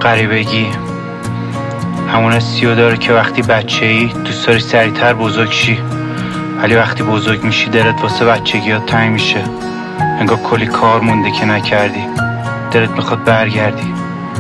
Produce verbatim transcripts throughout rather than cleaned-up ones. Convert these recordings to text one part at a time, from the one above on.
غریبگی همون حسیو داره که وقتی بچه ای دوست داری سریعتر بزرگ شی، ولی وقتی بزرگ میشی دلت واسه بچگی ها تنگ میشه. انگار کلی کار مونده که نکردی، دلت میخواد برگردی.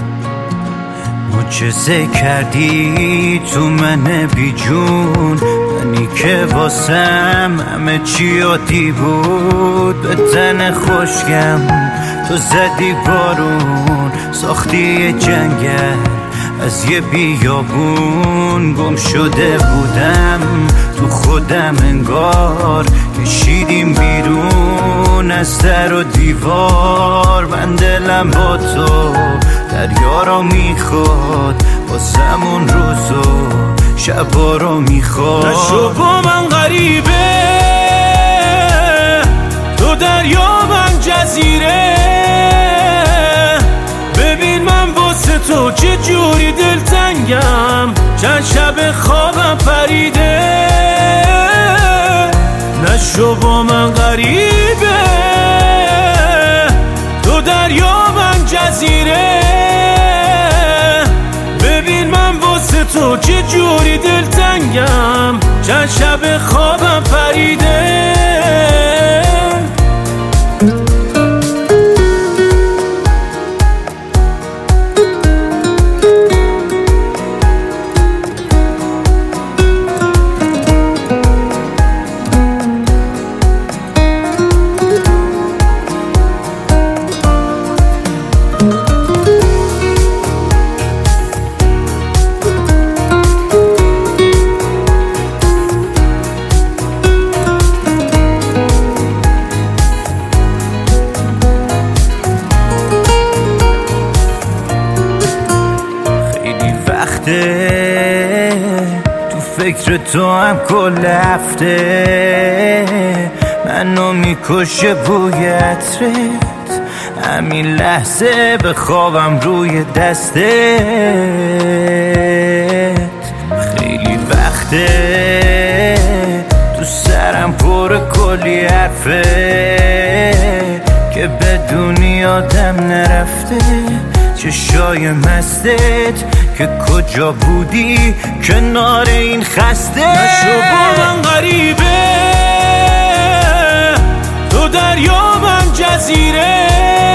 معجزه کردی تو من بی جون، منی که واسم همه چی عادی بود. به تن خوشگم تو زدی بارون، ساختی جنگل از یه بیابون. گم شده بودم تو خودم، انگار کشیدیم بیرون از در و دیوار. من دلم با تو دریا رو میخواد، واسمون روز و شبا رو میخواد. نشو با من غریبه، تو دریا من جزیره. ببین من واسه تو چه جوری دلتنگم، چند شب خوابم پریده. نشو با من غریبه، تو دریا من جزیره. ببین من واسه تو چه جوری دلتنگم، چند شب خوابم پریده. تو فکر تو هم کل هفته، منو میکشه بوی عطرت. همین لحظه به خوابم روی دستت. خیلی وقته تو سرم پر کلی حرفه که بدون یادم نرفته. چشای مستت که کجا بودی کنار این خسته. نشو با من غریبه، تو دریا من جزیره.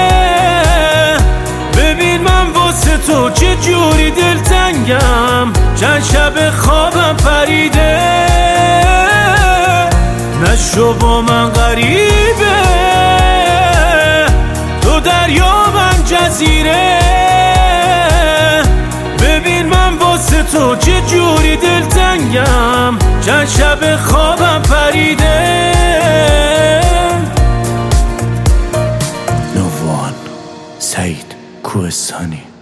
ببین من واسه تو چه جوری دلتنگم، چند شب خوابم پریده. نشو با من غریبه، تو دریا من جزیره. ببین من واسه تو چه جوری دلتنگم، چند شب خوابم پریده. نووان سعید کوهستانی.